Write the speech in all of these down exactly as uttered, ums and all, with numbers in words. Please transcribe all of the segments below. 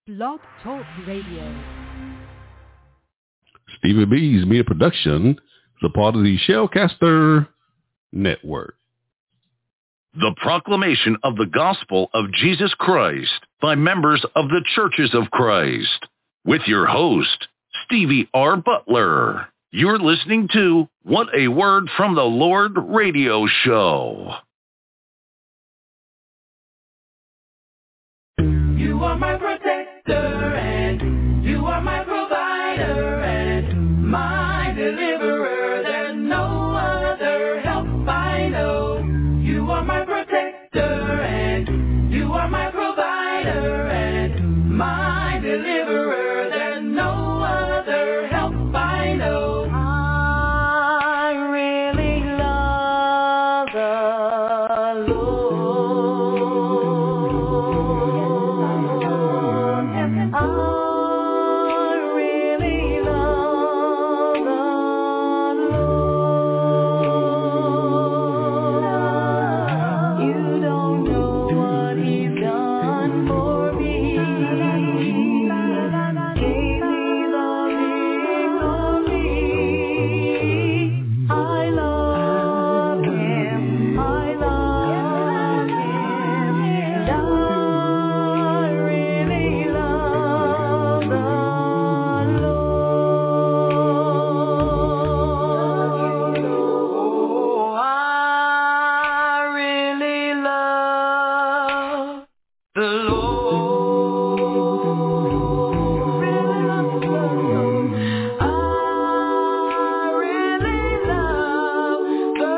Blog Talk Radio. Stevie B's Media Production is a part of the Shellcaster Network. The proclamation of the gospel of Jesus Christ by members of the Churches of Christ. With your host, Stevie R. Butler. You're listening to What a Word from the Lord radio show. You are my protector and you are my provider and my deliverer. There's no other help I know. You are my protector and you are my provider and my deliverer. There's no other help I know. I really love the Lord. I really love the Lord. You don't know what He's done for me. Gave me the victory. I love Him. I love Him. And I really love the Lord. Oh, I really love the Lord. Really love the Lord. I really love the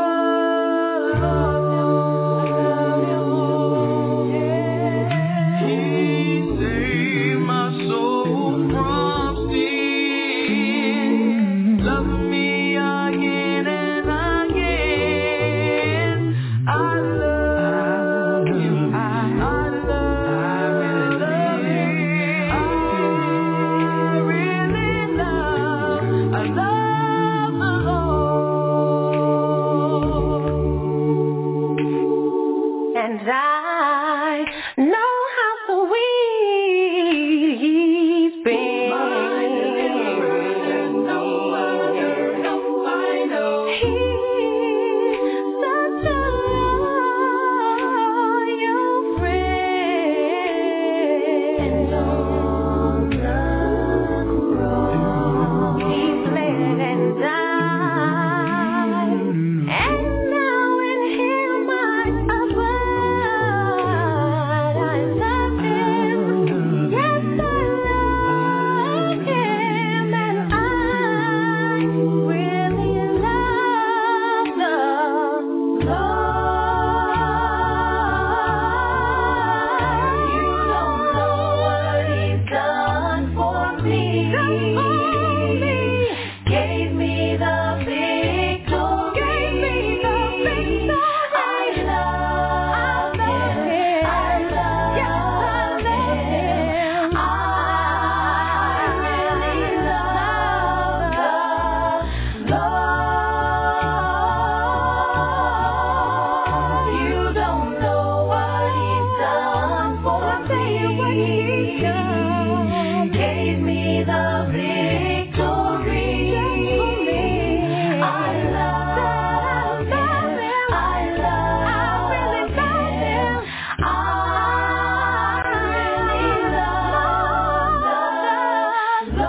Lord. He saved my soul from sin. Love me again and again. I love Him. I love Him. I really love, I love the Lord. And I know how sweet He's been. My deliverer, no other help I know. He's such a loyal friend. And on the cross, He bled and died. And now in Him I abide. I love Him. Yes, I love Him. And I really love the Lord. You don't know what He's done for me. Gave me the victory. I love Him. I love Him. I really love the Lord. You don't know what He's done for me. Gave me the victory. I love Him. I love Him. I really love the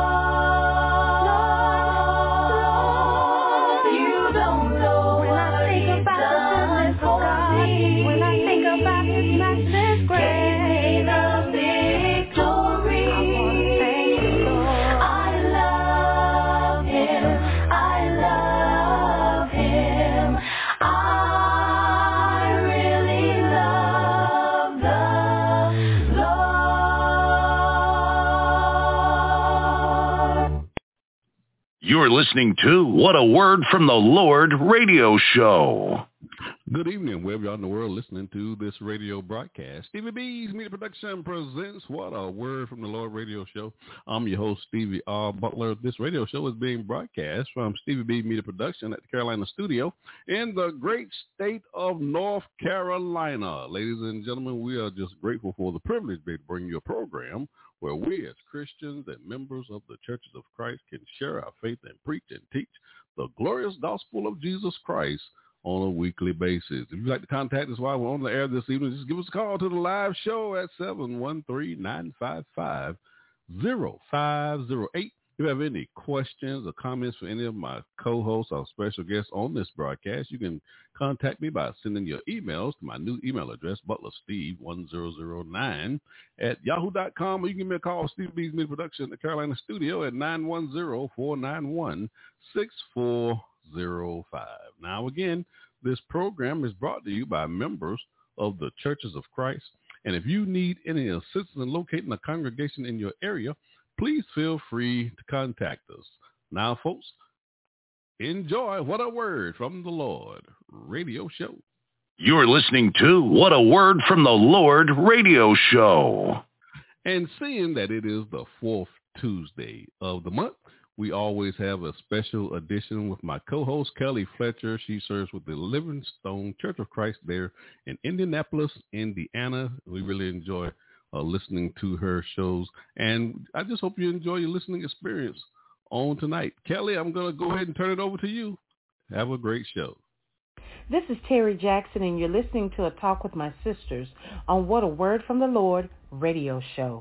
Lord. You don't know what He's done for me. When I think about His matchless grace, gave me the victory. I want to thank you, Lord. I love Him. I love Him. I really love the Lord. You're listening to What a Word from the Lord radio show. Good evening, wherever you are in the world listening to this radio broadcast. Stevie B's Media Production presents What a Word from the Lord radio show. I'm your host, Stevie R. Butler. This radio show is being broadcast from Stevie B Media Production at the Carolina studio in the great state of North Carolina. Ladies and gentlemen, we are just grateful for the privilege to bring you a program where we as Christians and members of the Churches of Christ can share our faith and preach and teach the glorious gospel of Jesus Christ on a weekly basis. If you'd like to contact us while we're on the air this evening, just give us a call to the live show at seven one three, nine five five, zero five zero eight. If you have any questions or comments for any of my co-hosts or special guests on this broadcast, you can contact me by sending your emails to my new email address, butler steve one zero zero nine at yahoo dot com, or you can give me a call, Steve B's Media Production at the Carolina studio at nine one zero, four nine one, six four zero five. Now, again, this program is brought to you by members of the Churches of Christ. And if you need any assistance in locating a congregation in your area, please feel free to contact us. Now, folks, enjoy What a Word from the Lord radio show. You're listening to What a Word from the Lord radio show. And seeing that it is the fourth Tuesday of the month, we always have a special edition with my co-host, Kelly Fletcher. She serves with the Livingstone Church of Christ there in Indianapolis, Indiana. We really enjoy uh, listening to her shows. And I just hope you enjoy your listening experience on tonight. Kelly, I'm going to go ahead and turn it over to you. Have a great show. This is Terry Jackson, and you're listening to A Talk with My Sisters on What a Word from the Lord radio show.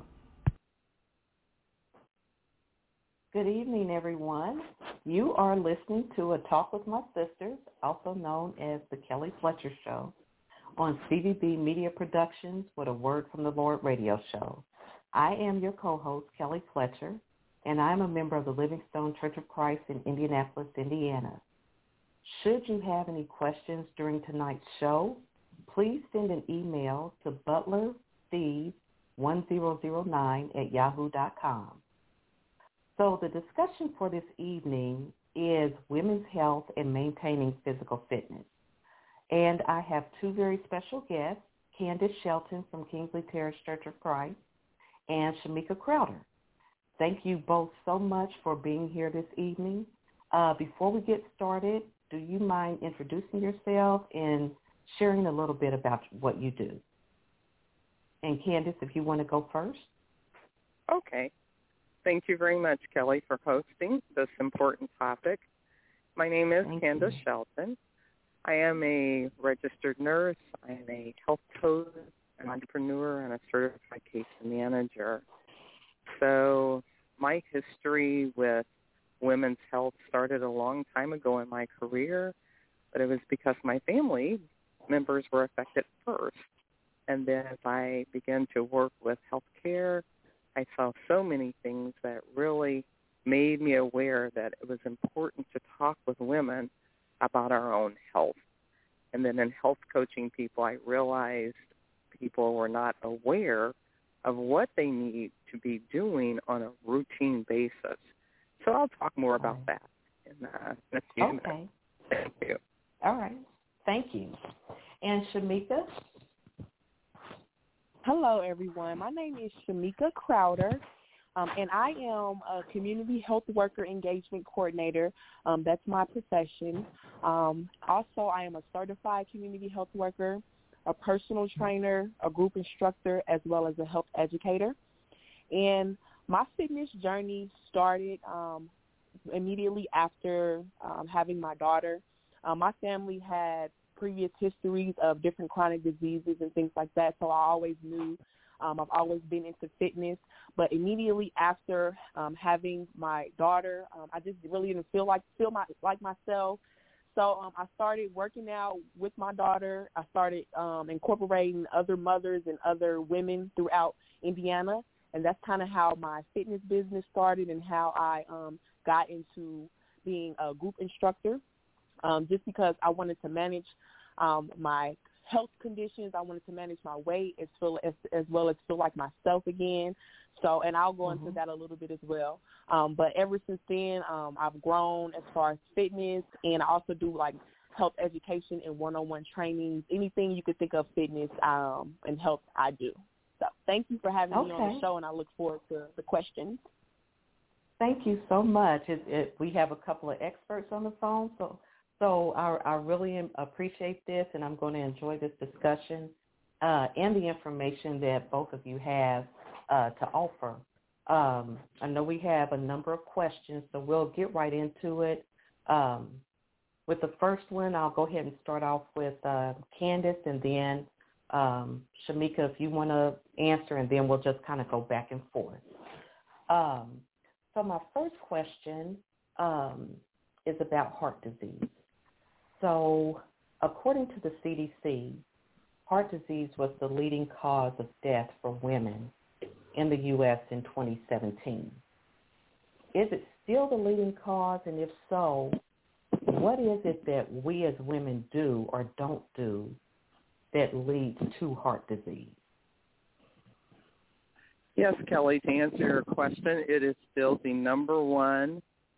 Good evening, everyone. You are listening to A Talk with My Sisters, also known as The Kelly Fletcher Show, on C V B Media Productions with a Word from the Lord radio show. I am your co-host, Kelly Fletcher, and I'm a member of the Livingstone Church of Christ in Indianapolis, Indiana. Should you have any questions during tonight's show, please send an email to butler steve one zero zero nine at yahoo dot com. So the discussion for this evening is women's health and maintaining physical fitness. And I have two very special guests, Candace Shelton from Kingsley Terrace Church of Christ and Shamika Crowder. Thank you both so much for being here this evening. Uh, before we get started, do you mind introducing yourself and sharing a little bit about what you do? And Candace, if you want to go first. Okay. Thank you very much, Kelly, for hosting this important topic. My name is Thank Candace you. Shelton. I am a registered nurse. I am a health coach, an entrepreneur, and a certified case manager. So my history with women's health started a long time ago in my career, but it was because my family members were affected first. And then as I began to work with healthcare, I saw so many things that really made me aware that it was important to talk with women about our own health. And then in health coaching people, I realized people were not aware of what they need to be doing on a routine basis. So I'll talk more about that in, uh, in a few okay. minutes. Thank you. All right. Thank you. And Shamika? Hello, everyone. My name is Shamika Crowder, um, and I am a community health worker engagement coordinator. Um, that's my profession. Um, also, I am a certified community health worker, a personal trainer, a group instructor, as well as a health educator. And my fitness journey started um, immediately after um, having my daughter. Uh, my family had previous histories of different chronic diseases and things like that, so I always knew um, I've always been into fitness. But immediately after um, having my daughter, um, I just really didn't feel like feel my like myself. So um, I started working out with my daughter. I started um, incorporating other mothers and other women throughout Indiana, and that's kind of how my fitness business started and how I um, got into being a group instructor. Um, just because I wanted to manage um, my health conditions, I wanted to manage my weight as, feel, as, as well as feel like myself again. So, and I'll go mm-hmm. into that a little bit as well. Um, but ever since then, um, I've grown as far as fitness, and I also do like health education and one-on-one trainings, anything you could think of fitness um, and health, I do. So thank you for having okay. me on the show, and I look forward to the questions. Thank you so much. It, it, we have a couple of experts on the phone, so so I, I really appreciate this, and I'm going to enjoy this discussion uh, and the information that both of you have uh, to offer. Um, I know we have a number of questions, so we'll get right into it. Um, with the first one, I'll go ahead and start off with uh, Candace, and then um, Shamika, if you want to answer, and then we'll just kind of go back and forth. Um, so my first question um, is about heart disease. So according to the C D C, heart disease was the leading cause of death for women in the U S in twenty seventeen. Is it still the leading cause? And if so, what is it that we as women do or don't do that leads to heart disease? Yes, Kelly, to answer your question, it is still the number one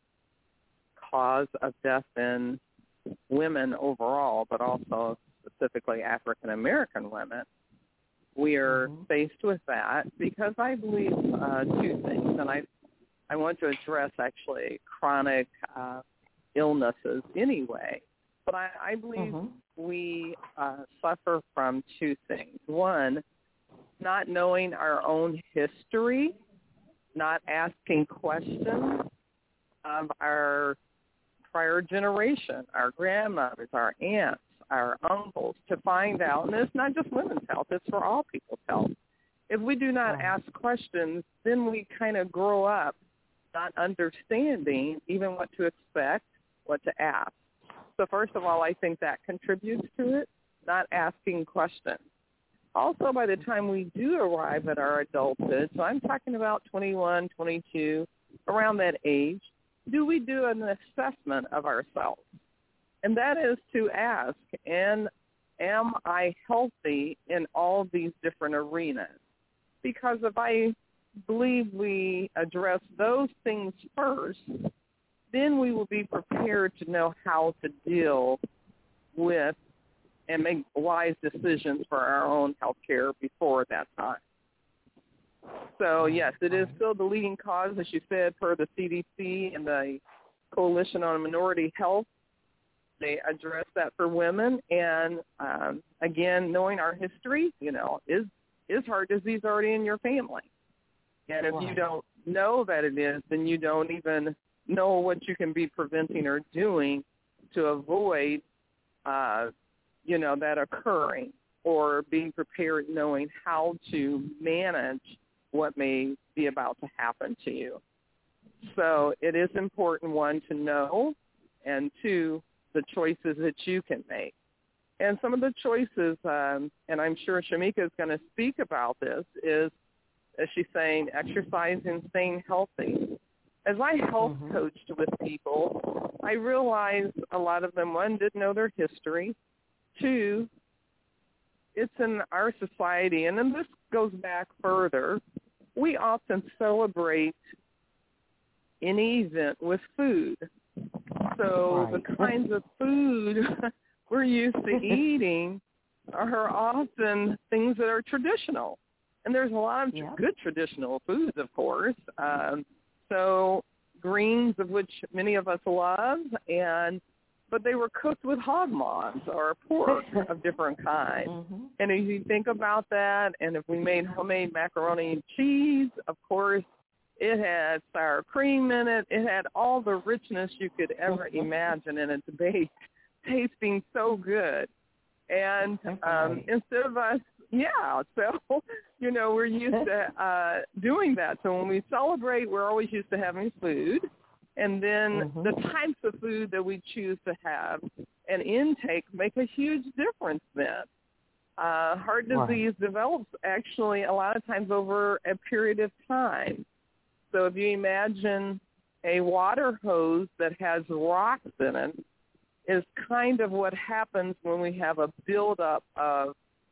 cause of death in women overall, but also specifically African-American women. We are mm-hmm. faced with that because I believe uh, two things, and I I want to address actually chronic uh, illnesses anyway, but I, I believe mm-hmm. we uh, suffer from two things. One, not knowing our own history, not asking questions of our prior generation, our grandmothers, our aunts, our uncles, to find out, and it's not just women's health, it's for all people's health. If we do not ask questions, then we kind of grow up not understanding even what to expect, what to ask. So first of all, I think that contributes to it, not asking questions. Also, by the time we do arrive at our adulthood, so I'm talking about twenty-one, twenty-two, around that age, do we do an assessment of ourselves? And that is to ask, and am I healthy in all these different arenas? Because if I believe we address those things first, then we will be prepared to know how to deal with and make wise decisions for our own health care before that time. So, yes, it is still the leading cause, as you said, per the C D C and the Coalition on Minority Health. They address that for women. And, um, again, knowing our history, you know, is, is heart disease already in your family? And if right. you don't know that it is, then you don't even know what you can be preventing or doing to avoid, uh, you know, that occurring, or being prepared knowing how to manage what may be about to happen to you. So it is important, one, to know, and two, the choices that you can make. And some of the choices, um, and I'm sure Shamika is going to speak about this, is, as she's saying, exercising, staying healthy. As I health mm-hmm. coached with people, I realized a lot of them, one, didn't know their history. Two, it's in our society, and then this goes back further, we often celebrate any event with food. So right. the kinds of food we're used to eating are often things that are traditional. And there's a lot of yeah. good traditional foods, of course. Um, so greens, of which many of us love, and but they were cooked with hog maws or pork of different kinds. Mm-hmm. And if you think about that, and if we made homemade macaroni and cheese, of course, it had sour cream in it. It had all the richness you could ever imagine in its base, tasting so good. And um, instead of us, yeah, so, you know, we're used to uh, doing that. So when we celebrate, we're always used to having food. And then mm-hmm. the types of food that we choose to have and intake make a huge difference then. Uh, heart disease right. develops actually a lot of times over a period of time. So if you imagine a water hose that has rocks in it, is kind of what happens when we have a buildup of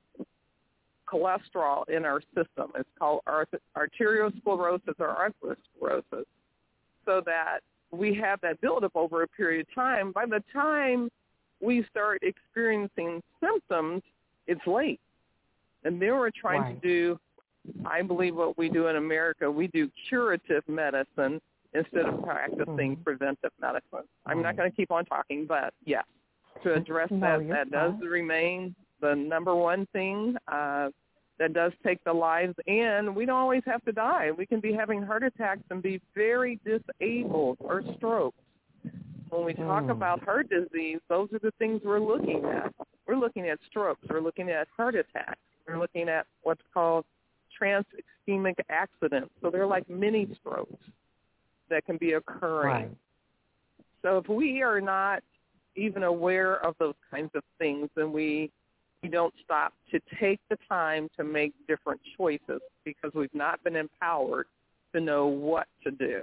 cholesterol in our system. It's called arteriosclerosis or atherosclerosis. So that we have that buildup over a period of time. By the time we start experiencing symptoms, it's late. And then we're trying right. to do, I believe what we do in America, we do curative medicine instead of practicing mm-hmm. preventive medicine. I'm right. not going to keep on talking, but yes, to address no, that, that fine. does remain the number one thing uh, that does take the lives, and we don't always have to die. We can be having heart attacks and be very disabled or strokes. When we talk mm. about heart disease, those are the things we're looking at. We're looking at strokes. We're looking at heart attacks. We're looking at what's called trans-ischemic accidents. So they're like mini strokes that can be occurring. Right. So if we are not even aware of those kinds of things, then we we don't stop to take the time to make different choices because we've not been empowered to know what to do.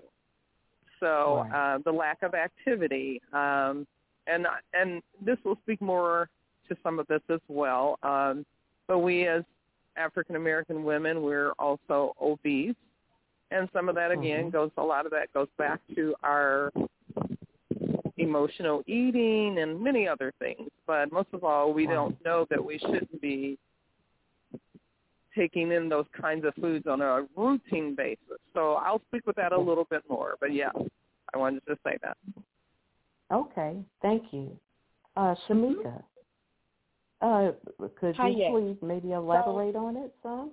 So right. uh, the lack of activity, um, and and this will speak more to some of this as well. Um, but we as African American women, we're also obese, and some of that again mm-hmm. goes. A lot of that goes back to our emotional eating and many other things. But most of all, we right. don't know that we shouldn't be taking in those kinds of foods on a routine basis. So I'll speak with that a little bit more. But, yeah, I wanted to say that. Okay. Thank you. Uh, Shamika, uh, could Hi, you yes. please maybe elaborate so, on it some?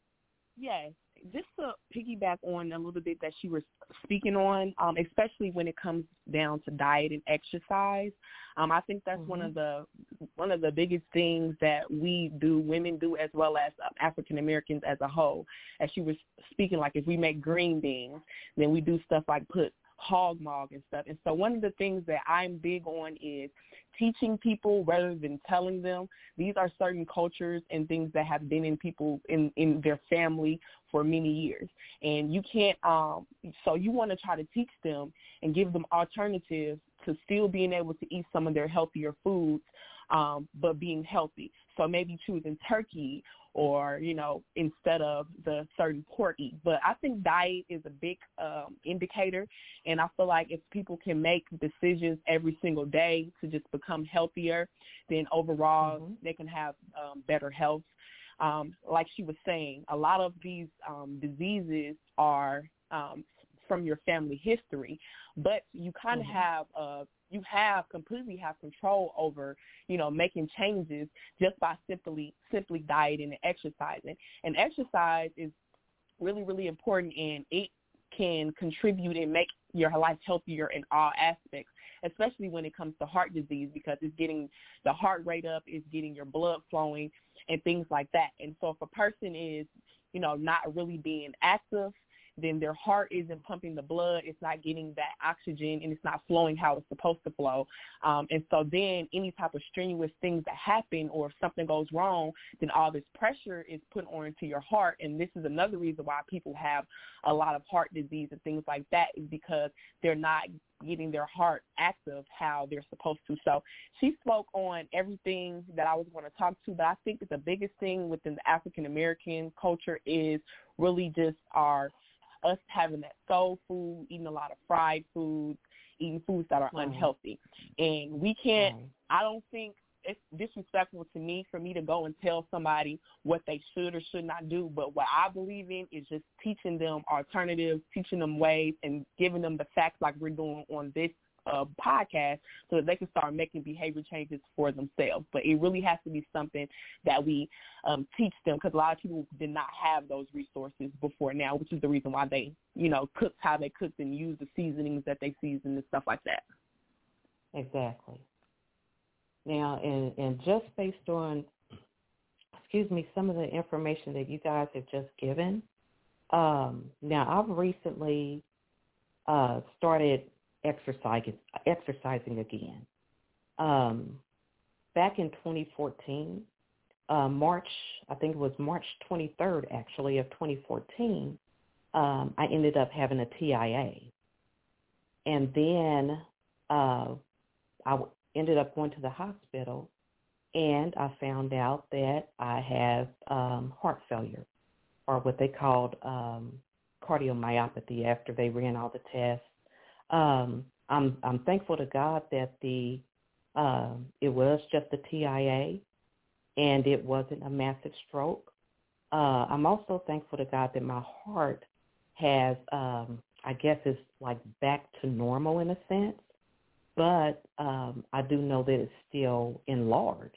Yes. Just to piggyback on a little bit that she was speaking on, um, especially when it comes down to diet and exercise, um, I think that's mm-hmm. one of the one of the biggest things that we do, women do, as well as uh, African Americans as a whole. As she was speaking, like if we make green beans, then we do stuff like put hog maw and stuff. And so one of the things that I'm big on is teaching people rather than telling them. These are certain cultures and things that have been in people in, in their family for many years. And you can't, um, so you want to try to teach them and give them alternatives to still being able to eat some of their healthier foods, um, but being healthy. So maybe choosing turkey or, you know, instead of the certain pork eat. But I think diet is a big um, indicator, and I feel like if people can make decisions every single day to just become healthier, then overall mm-hmm. they can have um, better health. Um, like she was saying, a lot of these um, diseases are um, from your family history, but you kind of mm-hmm. have a you have completely have control over, you know, making changes just by simply simply dieting and exercising. And exercise is really, really important, and it can contribute and make your life healthier in all aspects, especially when it comes to heart disease, because it's getting the heart rate up, it's getting your blood flowing and things like that. And so if a person is, you know, not really being active, then their heart isn't pumping the blood, it's not getting that oxygen, and it's not flowing how it's supposed to flow. Um, and so then any type of strenuous things that happen, or if something goes wrong, then all this pressure is put onto your heart. And this is another reason why people have a lot of heart disease and things like that, is because they're not getting their heart active how they're supposed to. So she spoke on everything that I was going to talk to, but I think that the biggest thing within the African-American culture is really just our us having that soul food, eating a lot of fried foods, eating foods that are right. unhealthy. And we can't, right. I don't think it's disrespectful to me for me to go and tell somebody what they should or should not do. But what I believe in is just teaching them alternatives, teaching them ways, and giving them the facts like we're doing on this uh, podcast, so that they can start making behavior changes for themselves. But it really has to be something that we um, teach them, because a lot of people did not have those resources before now, which is the reason why they, you know, cooked how they cooked and used the seasonings that they seasoned and stuff like that. Exactly. Now, and, and just based on, excuse me, some of the information that you guys have just given, um, now I've recently uh, started exercising, exercising again. Um, back in twenty fourteen, uh, March, I think it was March twenty-third, actually, of twenty fourteen, um, I ended up having a T I A. And then uh, I w- ended up going to the hospital, and I found out that I have um, heart failure, or what they called um, cardiomyopathy, after they ran all the tests. Um, I'm, I'm thankful to God that the Um, it was just a T I A, and it wasn't a massive stroke. Uh, I'm also thankful to God that my heart has, um, I guess, is like back to normal in a sense, but um, I do know that it's still enlarged.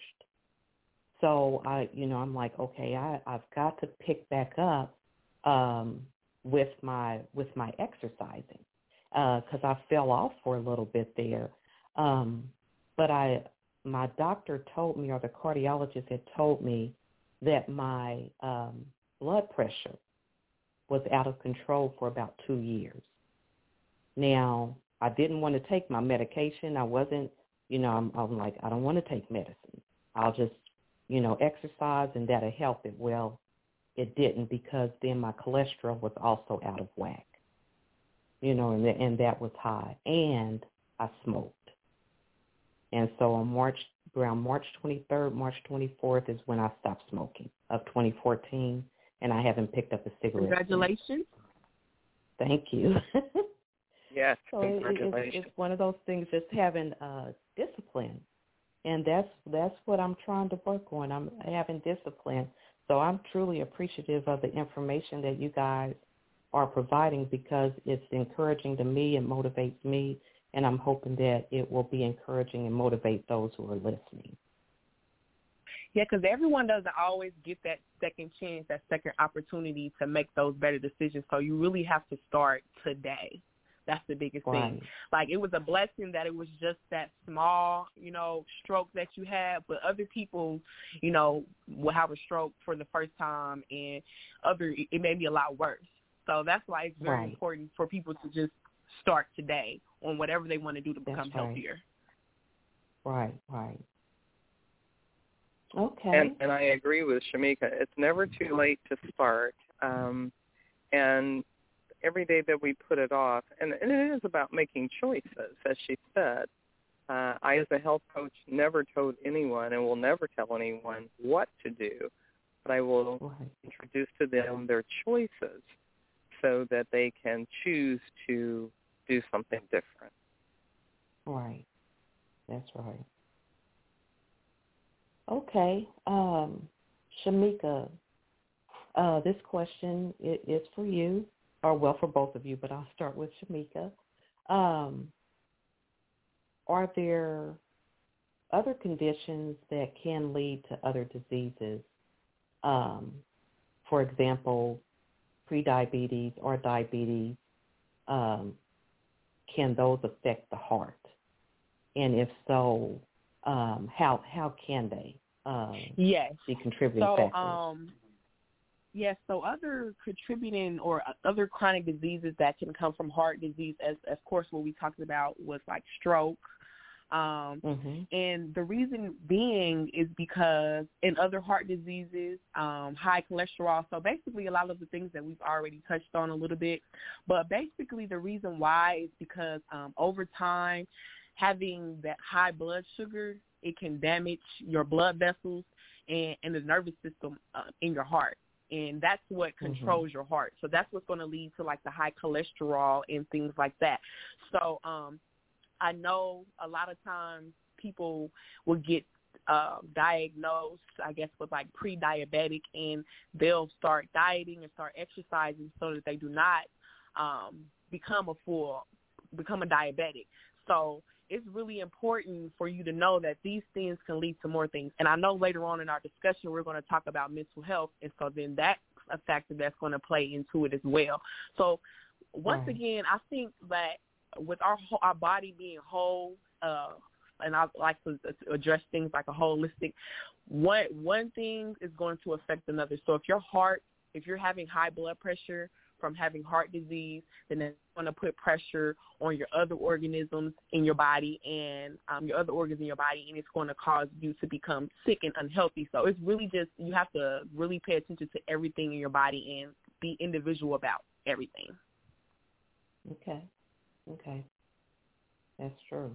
So I, you know, I'm like, okay, I, I've got to pick back up um, with my with my exercising because uh, I fell off for a little bit there. Um, but I, my doctor told me, or the cardiologist had told me, that my um, blood pressure was out of control for about two years. Now, I didn't want to take my medication. I wasn't, you know, I'm, I'm like, I don't want to take medicine. I'll just, you know, exercise and that'll help it. Well, it didn't, because then my cholesterol was also out of whack, you know, and, and that was high. And I smoked. And so on March, around March twenty-third, March twenty-fourth is when I stopped smoking of twenty fourteen, and I haven't picked up a cigarette. Congratulations. Since. Thank you. Yes, so congratulations. it, it's, it's one of those things, just having uh, discipline. And that's that's what I'm trying to work on. I'm having discipline. So I'm truly appreciative of the information that you guys are providing, because it's encouraging to me and motivates me, and I'm hoping that it will be encouraging and motivate those who are listening. Yeah, because everyone doesn't always get that second chance, that second opportunity to make those better decisions. So you really have to start today. That's the biggest Right. thing. Like, it was a blessing that it was just that small, you know, stroke that you had, but other people, you know, will have a stroke for the first time, and other, it may be a lot worse. So that's why it's very Right. important for people to just start today on whatever they want to do to become That's right. healthier. Right, right. Okay. And, and I agree with Shamika. It's never too late to start. Um, and every day that we put it off, and, and it is about making choices, as she said. Uh, I, as a health coach, never told anyone and will never tell anyone what to do, but I will Right. introduce to them their choices so that they can choose to do something different. Right. That's right. Okay. Um, Shamika, uh, this question it, is for you, or well, for both of you, but I'll start with Shamika. Um, are there other conditions that can lead to other diseases? Um, for example, prediabetes or diabetes, um, can those affect the heart? And if so, um, how how can they um, Yes. be contributing So, factors? um, yes, so other contributing or other chronic diseases that can come from heart disease, as of course what we talked about was like stroke. Um, mm-hmm. And the reason being is because in other heart diseases, um, high cholesterol, so basically a lot of the things that we've already touched on a little bit, but basically the reason why is because um, over time, having that high blood sugar, it can damage your blood vessels and, and the nervous system uh, in your heart. And that's what controls mm-hmm. your heart. So that's what's going to lead to like the high cholesterol and things like that. So um, I know a lot of times people will get uh, diagnosed, I guess, with like pre-diabetic, and they'll start dieting and start exercising so that they do not um, become a full, become a diabetic. So it's really important for you to know that these things can lead to more things. And I know later on in our discussion we're going to talk about mental health, and so then that's a factor that's going to play into it as well. So once right. again, I think that with our our body being whole, uh, and I like to address things like a holistic, one, one thing is going to affect another. So if your heart, if you're having high blood pressure from having heart disease, then it's going to put pressure on your other organisms in your body and um, your other organs in your body, and it's going to cause you to become sick and unhealthy. So it's really just, you have to really pay attention to everything in your body and be individual about everything. Okay. Okay. That's true.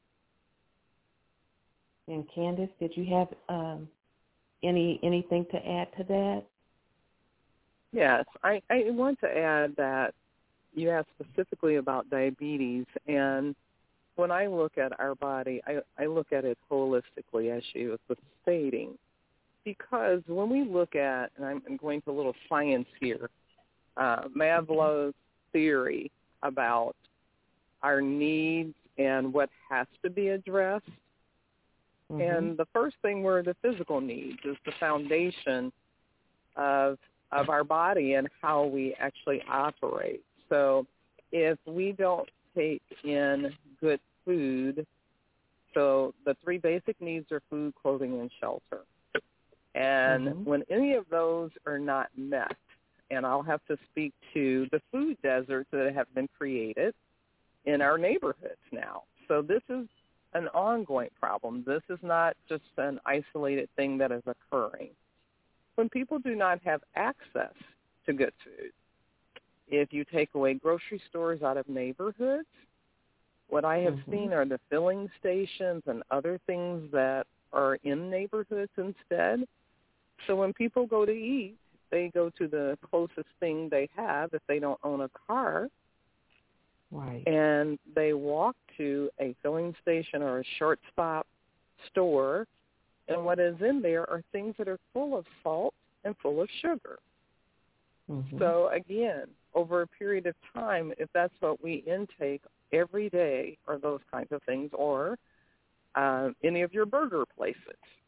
And Candace, did you have um, any anything to add to that? Yes, I, I want to add that you asked specifically about diabetes, and when I look at our body, I, I look at it holistically, as she was stating, because when we look at, and I'm, I'm going to a little science here, uh, Maslow's theory about our needs and what has to be addressed. Mm-hmm. And the first thing were the physical needs, is the foundation of of our body and how we actually operate. So if we don't take in good food, so the three basic needs are food, clothing, and shelter. And mm-hmm. when any of those are not met, and I'll have to speak to the food deserts that have been created in our neighborhoods now. So this is an ongoing problem. This is not just an isolated thing that is occurring. When people do not have access to good food, if you take away grocery stores out of neighborhoods, what I have mm-hmm. seen are the filling stations and other things that are in neighborhoods instead. So when people go to eat, they go to the closest thing they have if they don't own a car. Right. And they walk to a filling station or a short stop store, and what is in there are things that are full of salt and full of sugar. Mm-hmm. So again, over a period of time, if that's what we intake every day, or those kinds of things, or uh, any of your burger places,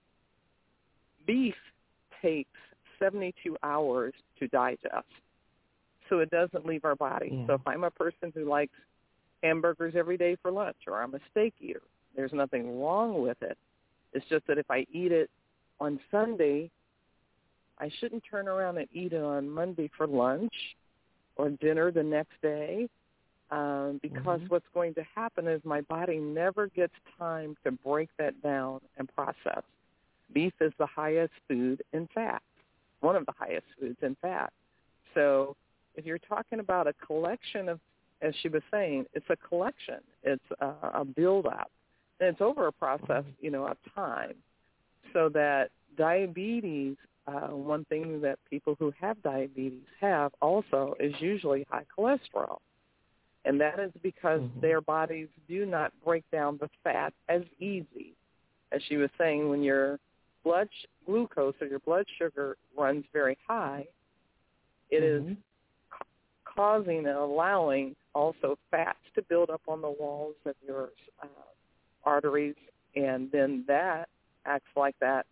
beef takes seventy-two hours to digest, so it doesn't leave our body. Yeah. So if I'm a person who likes hamburgers every day for lunch, or I'm a steak eater, there's nothing wrong with it. It's just that if I eat it on Sunday, I shouldn't turn around and eat it on Monday for lunch or dinner the next day, um, because mm-hmm. what's going to happen is my body never gets time to break that down and process. Beef is the highest food in fat, one of the highest foods in fat. So if you're talking about a collection of, as she was saying, it's a collection. It's a, a build-up. And it's over a process, you know, of time. So that diabetes, uh, one thing that people who have diabetes have also is usually high cholesterol. And that is because mm-hmm. their bodies do not break down the fat as easy. As she was saying, when your blood sh- glucose or your blood sugar runs very high, it mm-hmm. is ca- causing and allowing also fats to build up on the walls of your uh, arteries, and then that acts like that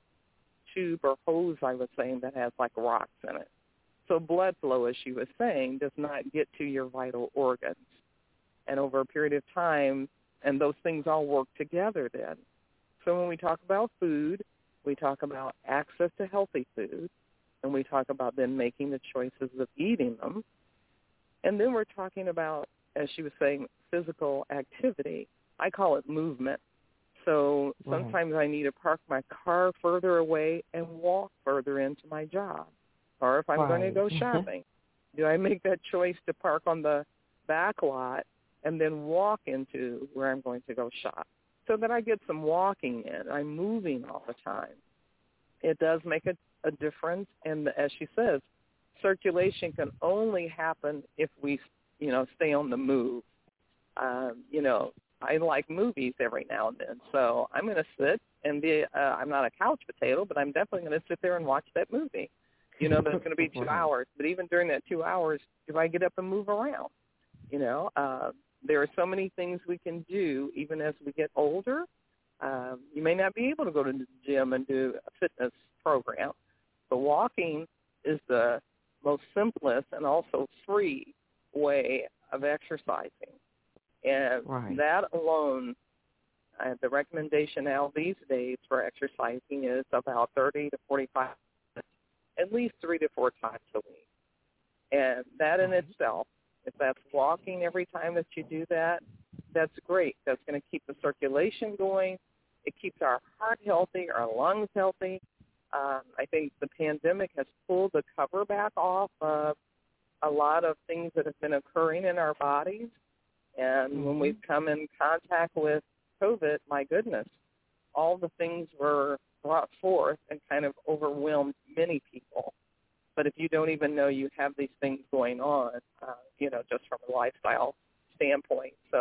tube or hose, I was saying, that has like rocks in it. So blood flow, as she was saying, does not get to your vital organs. And over a period of time, and those things all work together then. So when we talk about food, we talk about access to healthy food, and we talk about then making the choices of eating them. And then we're talking about, as she was saying, physical activity. I call it movement. So sometimes right. I need to park my car further away and walk further into my job. Or if I'm right. going to go shopping, do I make that choice to park on the back lot and then walk into where I'm going to go shop, so that I get some walking in? I'm moving all the time. It does make a, a difference. And as she says, circulation can only happen if we, you know, stay on the move. Um, you know, I like movies every now and then, so I'm going to sit and be, uh, I'm not a couch potato, but I'm definitely going to sit there and watch that movie. You know, that's going to be two hours, but even during that two hours, do I get up and move around? You know, uh, there are so many things we can do even as we get older. Um, you may not be able to go to the gym and do a fitness program, but walking is the most simplest and also free way of exercising. And right. that alone, uh, the recommendation now these days for exercising is about thirty to forty-five minutes, at least three to four times a week. And that in right. itself, if that's walking every time that you do that, that's great. That's going to keep the circulation going. It keeps our heart healthy, our lungs healthy. Um, I think the pandemic has pulled the cover back off of a lot of things that have been occurring in our bodies. And mm-hmm. when we've come in contact with COVID, my goodness, all the things were brought forth and kind of overwhelmed many people. But if you don't even know you have these things going on, uh, you know, just from a lifestyle standpoint. So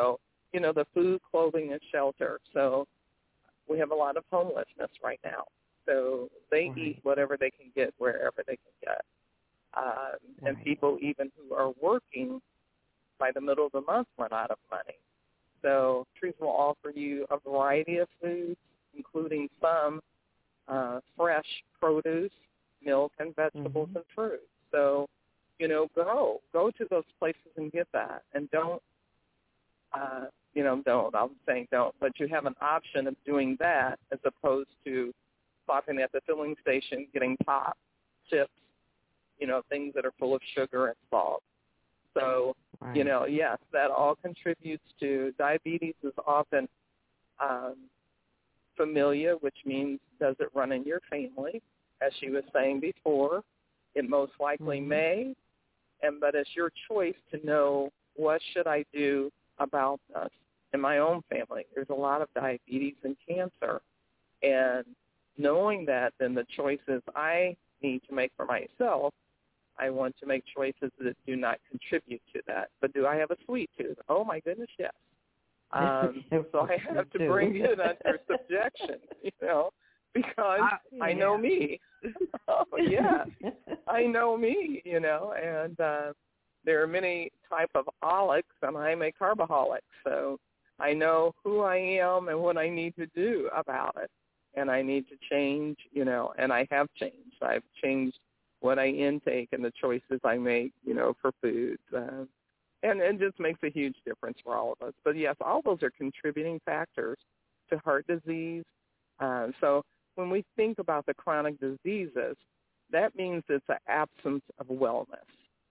you know, the food, clothing, and shelter. So we have a lot of homelessness right now. So they Right. eat whatever they can get wherever they can get. Um, Right. And people even who are working by the middle of the month run out of money. So Trees will offer you a variety of foods, including some uh, fresh produce, milk, and vegetables Mhm. and fruit. So, you know, go. Go to those places and get that. And don't, uh, you know, don't. I'm saying don't. But you have an option of doing that as opposed to stopping at the filling station, getting pop, chips, you know, things that are full of sugar and salt. So, Right. you know, yes, that all contributes to diabetes is often um, familiar, which means does it run in your family? As she was saying before, it most likely Mhm. may, and but it's your choice to know what should I do about this. In my own family, there's a lot of diabetes and cancer, and knowing that, then the choices I need to make for myself, I want to make choices that do not contribute to that. But do I have a sweet tooth? Oh, my goodness, yes. Um, so I have to bring it under subjection, you know, because I, I know yeah. me. Oh, yeah, I know me, you know, and uh, there are many type of holics, and I'm a carboholic. So I know who I am and what I need to do about it. And I need to change, you know, and I have changed. I've changed what I intake and the choices I make, you know, for food. Uh, and it just makes a huge difference for all of us. But, yes, all those are contributing factors to heart disease. Uh, so when we think about the chronic diseases, that means it's an absence of wellness.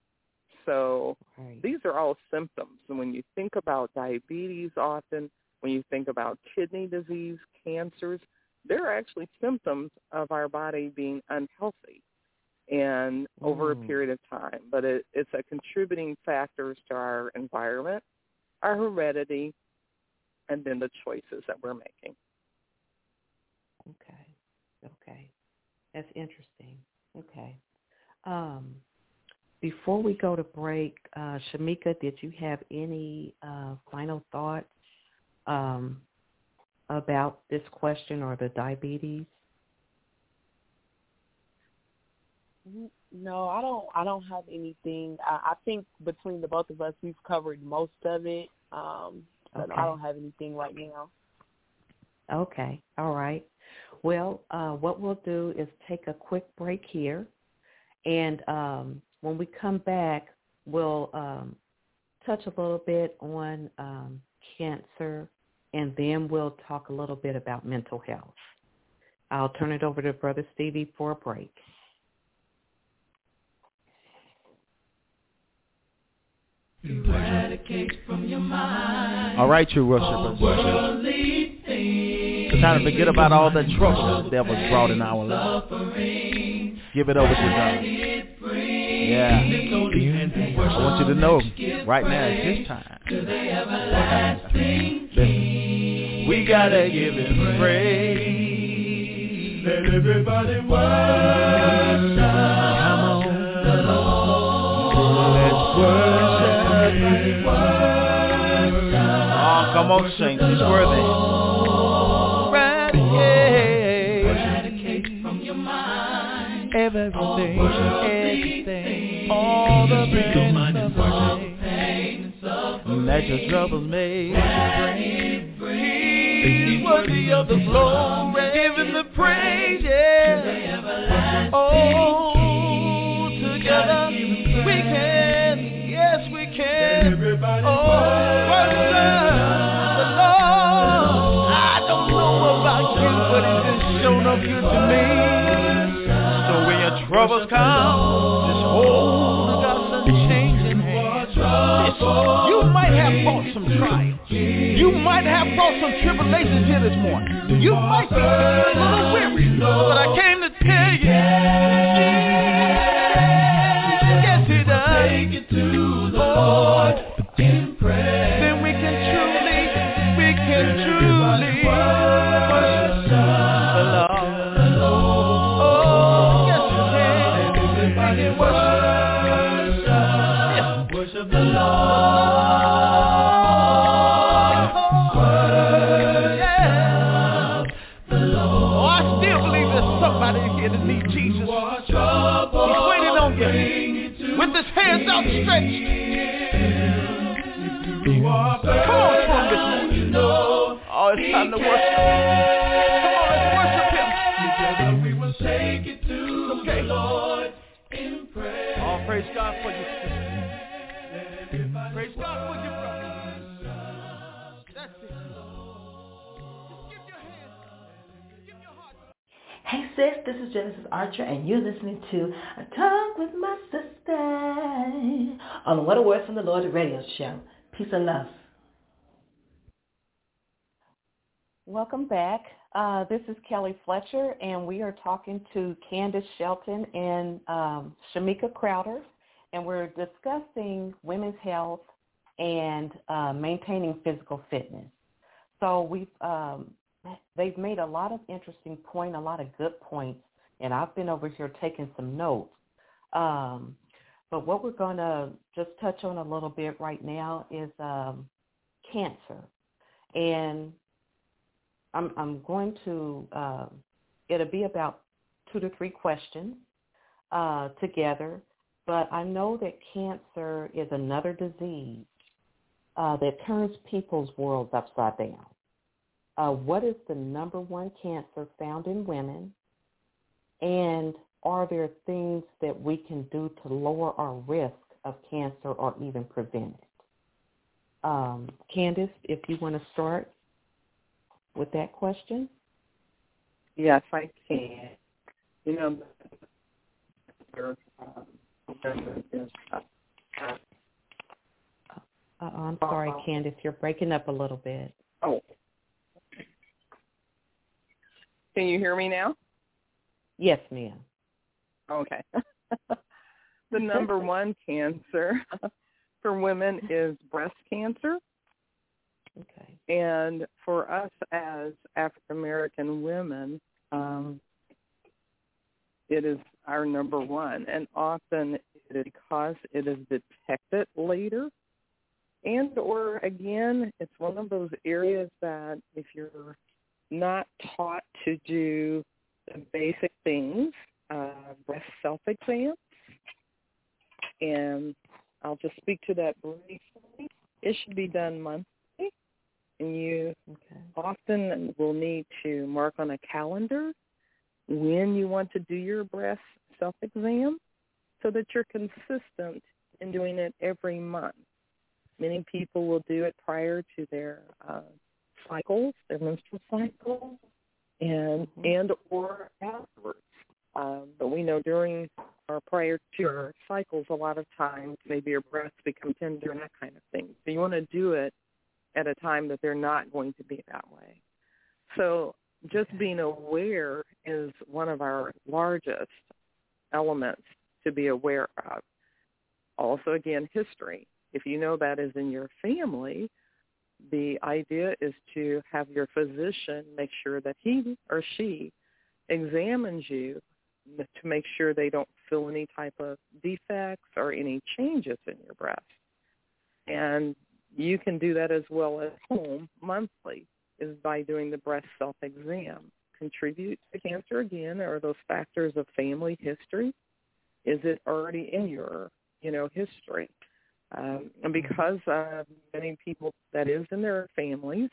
So Right. these are all symptoms. And when you think about diabetes often, when you think about kidney disease, cancers, they're actually symptoms of our body being unhealthy and over Mm. a period of time. But it, it's a contributing factors to our environment, our heredity, and then the choices that we're making. Okay. Okay. That's interesting. Okay. Um, before we go to break, uh, Shamika, did you have any uh, final thoughts um, about this question or the diabetes? No, I don't. I don't have anything. I, I think between the both of us, we've covered most of it. Um, so Okay. I don't have anything right now. Okay. All right. Well, uh, what we'll do is take a quick break here, and um, when we come back, we'll um, touch a little bit on um, cancer, and then we'll talk a little bit about mental health. I'll turn it over to Brother Stevie for a break. Eradicate from your mind. All right, you worshipers. It's time to forget about all the trouble the devil's brought in our life. Give it over to God. Yeah. I want you to know right now it's his time. Listen. We gotta give him praise. Let everybody worship. Come on. The Lord. Let's worship. Oh, come on, saints. He's worthy. Eradicate from your mind everything, everything, all the pain and suffering that your troubles made. He's worthy of the glory. Give him the praise, yeah. Oh, together we can. Yes, we can. Oh, worship the Lord. I don't know about you, but it has shown up good to me. So when your troubles come, just hold the God's unchanging hand. Listen, you might have fought some trials. You might have fought some tribulations here this morning. You might be feeling a little weary, but I came to tell you, yes, he does. Take it to the Lord in prayer. Then we can truly, we can truly worship the Lord. Oh, yes, we can. We can worship, worship the Lord. You are burning. Come on, come on this morning. You know, oh, it's time to worship. Come on, let's worship Him. Together we will take it to okay. the Lord in prayer. Oh, praise God for you, sister. Praise God for you, brother. That's it. Just give your hand. Give your heart. Hey sis, this is Genesis Archer, and you're listening to A Talk with My Sister on What a Word from the Lord radio show. Peace and love. Welcome back. Uh, this is Kelly Fletcher, and we are talking to Candace Shelton and um, Shamika Crowder, and we're discussing women's health and uh, maintaining physical fitness. So we've um, they've made a lot of interesting points, a lot of good points, and I've been over here taking some notes. Um, but what we're going to just touch on a little bit right now is um, cancer. And I'm, I'm going to, uh, it'll be about two to three questions uh, together, but I know that cancer is another disease uh, that turns people's worlds upside down. Uh, what is the number one cancer found in women? And are there things that we can do to lower our risk of cancer or even prevent it? Um, Candace, if you want to start with that question. Yes, I can. You know, there, um, there is, uh, uh, I'm sorry, Candace, you're breaking up a little bit. Oh. Can you hear me now? Yes, ma'am. Okay. The number one cancer for women is breast cancer. Okay. And for us as African American women, um, it is our number one. And often it is because it is detected later. And or, again, it's one of those areas that if you're not taught to do the basic things, uh, breast self-exams, and I'll just speak to that briefly. It should be done monthly, and you okay. often will need to mark on a calendar when you want to do your breast self-exam so that you're consistent in doing it every month. Many people will do it prior to their uh, cycles, their menstrual cycles, and mm-hmm. and or afterwards. Um, but we know during or prior to our cycles, a lot of times maybe your breasts become tender and that kind of thing. So you want to do it at a time that they're not going to be that way. So just okay. being aware is one of our largest elements to be aware of. Also, again, history. If you know that is in your family, the idea is to have your physician make sure that he or she examines you to make sure they don't feel any type of defects or any changes in your breast. And you can do that as well at home monthly, is by doing the breast self-exam. Contribute to cancer again, or those factors of family history? Is it already in your, you know, history? Um, and because uh, many people that is in their families,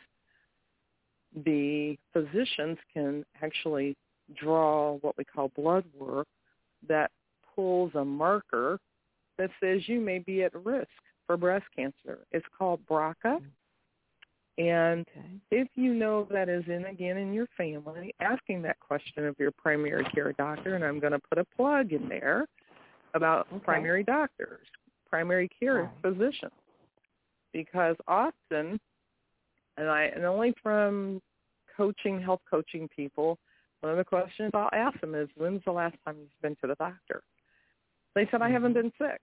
the physicians can actually draw what we call blood work that pulls a marker that says you may be at risk for breast cancer. It's called B R C A. And okay. if you know that is in, again, in your family, asking that question of your primary care doctor, and I'm going to put a plug in there about okay. primary doctors, primary care right. physicians, because often, and I and only from coaching, health coaching people, one of the questions I'll ask them is, when's the last time you've been to the doctor? They said, mm-hmm. I haven't been sick.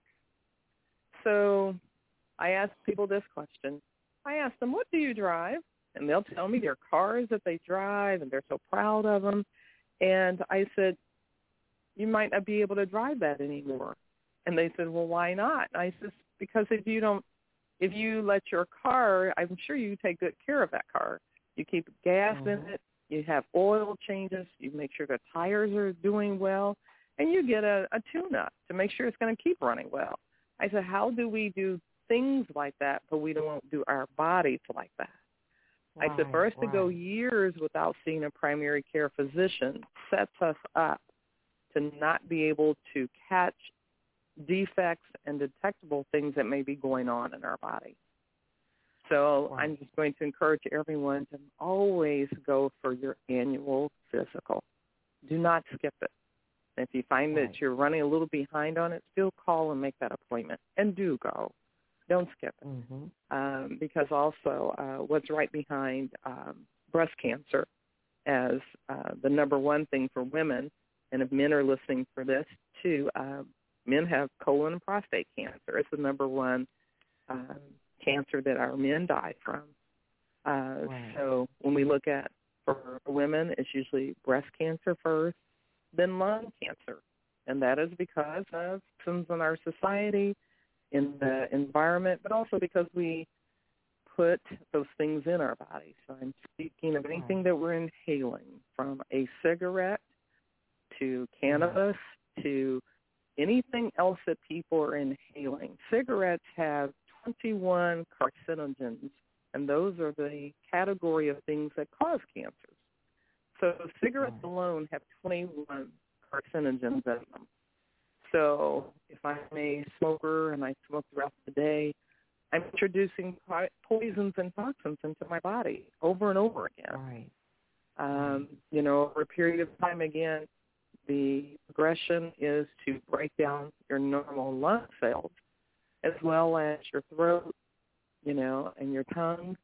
So I ask people this question. I ask them, what do you drive? And they'll tell me their cars that they drive, and they're so proud of them. And I said, you might not be able to drive that anymore. And they said, well, why not? And I said, because if you don't, if you let your car, I'm sure you take good care of that car. You keep gas mm-hmm. in it. You have oil changes. You make sure the tires are doing well. And you get a, a tune-up to make sure it's going to keep running well. I said, how do we do things like that, but we don't do our bodies like that. Right, I said for us right. to go years without seeing a primary care physician sets us up to not be able to catch defects and detectable things that may be going on in our body. So Right. I'm just going to encourage everyone to always go for your annual physical. Do not skip it. If you find Right. that you're running a little behind on it, still call and make that appointment. And do go. Don't skip it. Mm-hmm. Um, because also uh, what's right behind um, breast cancer as uh, the number one thing for women, and if men are listening for this too, uh, men have colon and prostate cancer. It's the number one um, cancer that our men die from. Uh, Right. So when we look at, for women, it's usually breast cancer first, then lung cancer. And that is because of things in our society, in the environment, but also because we put those things in our body. So I'm speaking of anything Right. that we're inhaling, from a cigarette to cannabis to anything else that people are inhaling. Cigarettes have twenty-one carcinogens, and those are the category of things that cause cancers. So cigarettes Right. alone have twenty-one carcinogens in them. So if I'm a smoker and I smoke throughout the day, I'm introducing po- poisons and toxins into my body over and over again. Right. Um, you know, over a period of time, again, the progression is to break down your normal lung cells as well as your throat, you know, and your tongue.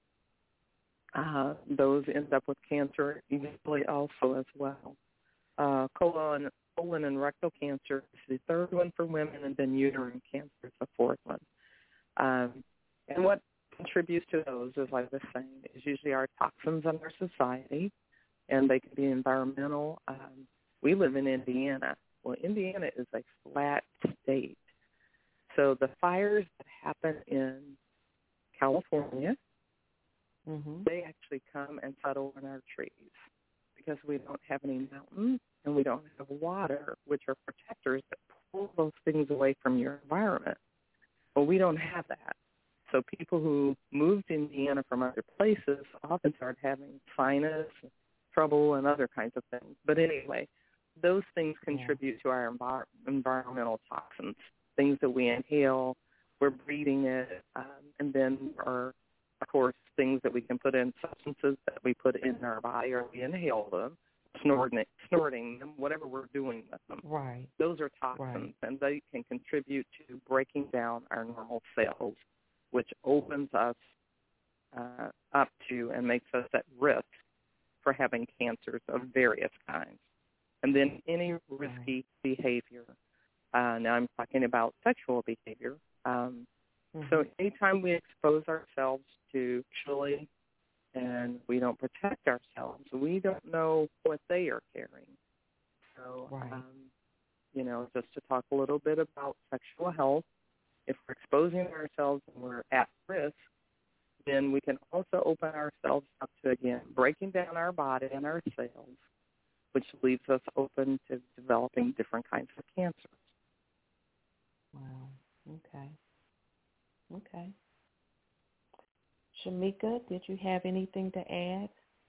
Uh, those end up with cancer usually also as well. Uh, colon, colon and rectal cancer is the third one for women, and then uterine cancer is the fourth one. Um, and what contributes to those, as I was saying, is usually our toxins in our society, and they can be environmental. Um, we live in Indiana. Well, Indiana is a flat state. So the fires that happen in California, Mm-hmm. they actually come and settle in our trees because we don't have any mountains and we don't have water, which are protectors that pull those things away from your environment. Well, we don't have that. So people who moved to Indiana from other places often start having sinus trouble and other kinds of things. But anyway, those things contribute yeah. to our envir- environmental toxins, things that we inhale, we're breathing it, um, and then are, of course, things that we can put in, substances that we put in our body or we inhale them, snorting, snorting them, whatever we're doing with them. Right. Those are toxins, Right. and they can contribute to breaking down our normal cells, which opens us uh, up to and makes us at risk for having cancers of various kinds. And then any risky right. behavior. Uh, now I'm talking about sexual behavior. Um, mm-hmm. So anytime we expose ourselves to chili and we don't protect ourselves, we don't know what they are carrying. So, right. um, you know, just to talk a little bit about sexual health, if we're exposing ourselves and we're at risk, then we can also open ourselves up to, again, breaking down our body and our cells, which leaves us open to developing different kinds of cancers. Wow. Okay. Okay. Shamika, did you have anything to add?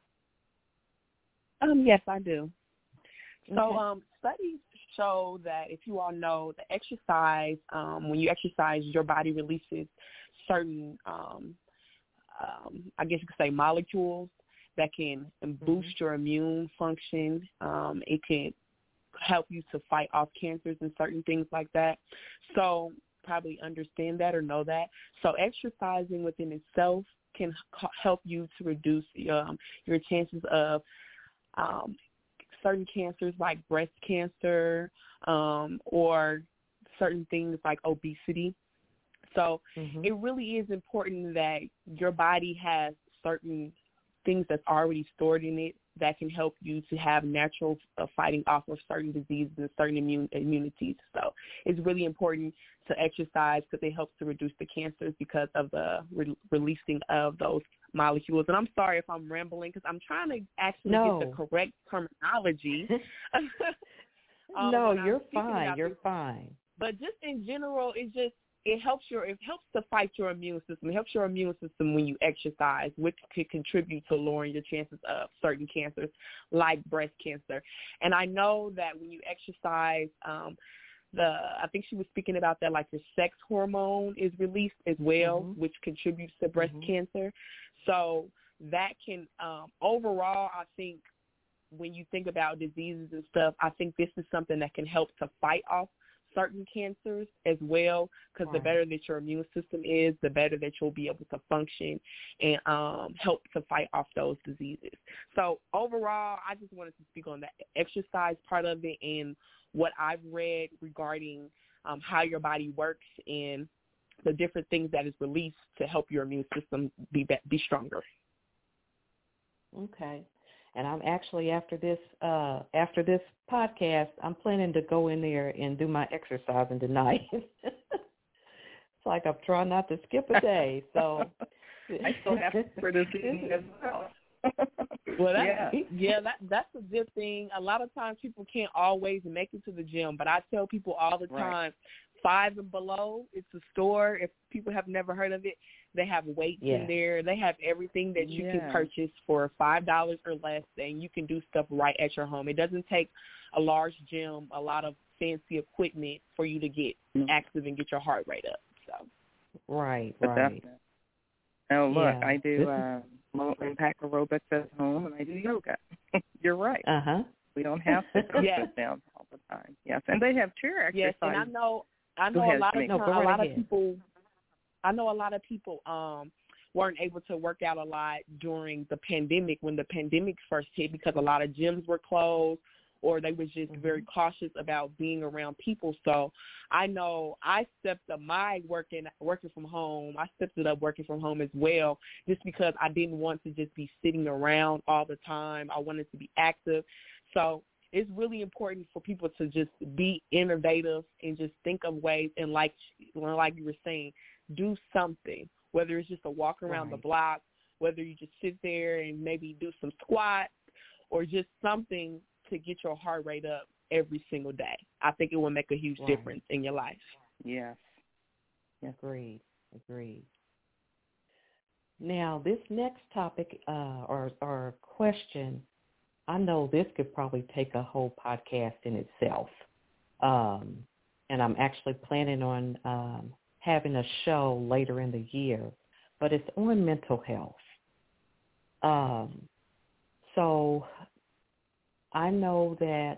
Um, yes, I do. Okay. So um, studies show that if you all know the exercise, um, when you exercise, your body releases certain, um, um, I guess you could say, molecules that can boost mm-hmm. your immune function. Um, it can help you to fight off cancers and certain things like that. So probably understand that or know that. So exercising within itself can h- help you to reduce um, your chances of um, certain cancers like breast cancer um, or certain things like obesity. So mm-hmm. it really is important that your body has certain things that's already stored in it that can help you to have natural uh, fighting off of certain diseases and certain immune immunities. So it's really important to exercise because it helps to reduce the cancers because of the re- releasing of those molecules. And I'm sorry if I'm rambling because I'm trying to actually no. get the correct terminology. um, no, you're fine. You're this. fine. But just in general, it's just it helps your it helps to fight your immune system. It helps your immune system when you exercise, which could contribute to lowering your chances of certain cancers like breast cancer. And I know that when you exercise, um, the I think she was speaking about that, like your sex hormone is released as well, mm-hmm. which contributes to breast mm-hmm. cancer. So that can um, overall, I think when you think about diseases and stuff, I think this is something that can help to fight off certain cancers as well, because right. the better that your immune system is, the better that you'll be able to function and um, help to fight off those diseases. So overall, I just wanted to speak on the exercise part of it and what I've read regarding um, how your body works and the different things that is released to help your immune system be be stronger. Okay. And I'm actually, after this uh, after this podcast, I'm planning to go in there and do my exercising tonight. It's like I'm trying not to skip a day. So I still have to for this evening as well. Well, that, yeah, yeah that, that's a good thing. A lot of times people can't always make it to the gym, but I tell people all the time, right. five and below, it's a store. If people have never heard of it, they have weights yeah. in there. They have everything that you yeah. can purchase for five dollars or less, and you can do stuff right at your home. It doesn't take a large gym, a lot of fancy equipment for you to get mm-hmm. active and get your heart rate up. So, Right, but right. Oh, look, yeah. I do uh, low impact aerobics at home, and I do yoga. You're right. Uh-huh. We don't have to go yes. sit down all the time. Yes, and they have chair exercise. Yes, and I know, I know a lot of time, a lot of people. I know a lot of people um, weren't able to work out a lot during the pandemic when the pandemic first hit because a lot of gyms were closed or they was just mm-hmm. very cautious about being around people. So I know I stepped up my working working from home. I stepped it up working from home as well just because I didn't want to just be sitting around all the time. I wanted to be active. So it's really important for people to just be innovative and just think of ways and like like you were saying, do something, whether it's just a walk around right. the block, whether you just sit there and maybe do some squats or just something to get your heart rate up every single day. I think it will make a huge right. difference in your life. Yes. yes. Agreed. Agreed. Now, this next topic uh, or, or question, I know this could probably take a whole podcast in itself. Um, and I'm actually planning on um, having a show later in the year, but it's on mental health. Um, so I know that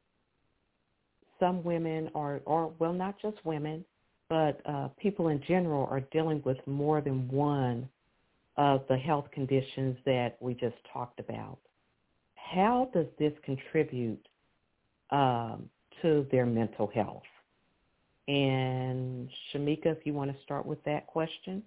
some women are, or well, not just women, but uh, people in general are dealing with more than one of the health conditions that we just talked about. How does this contribute um, to their mental health? And Shamika, if you want to start with that question.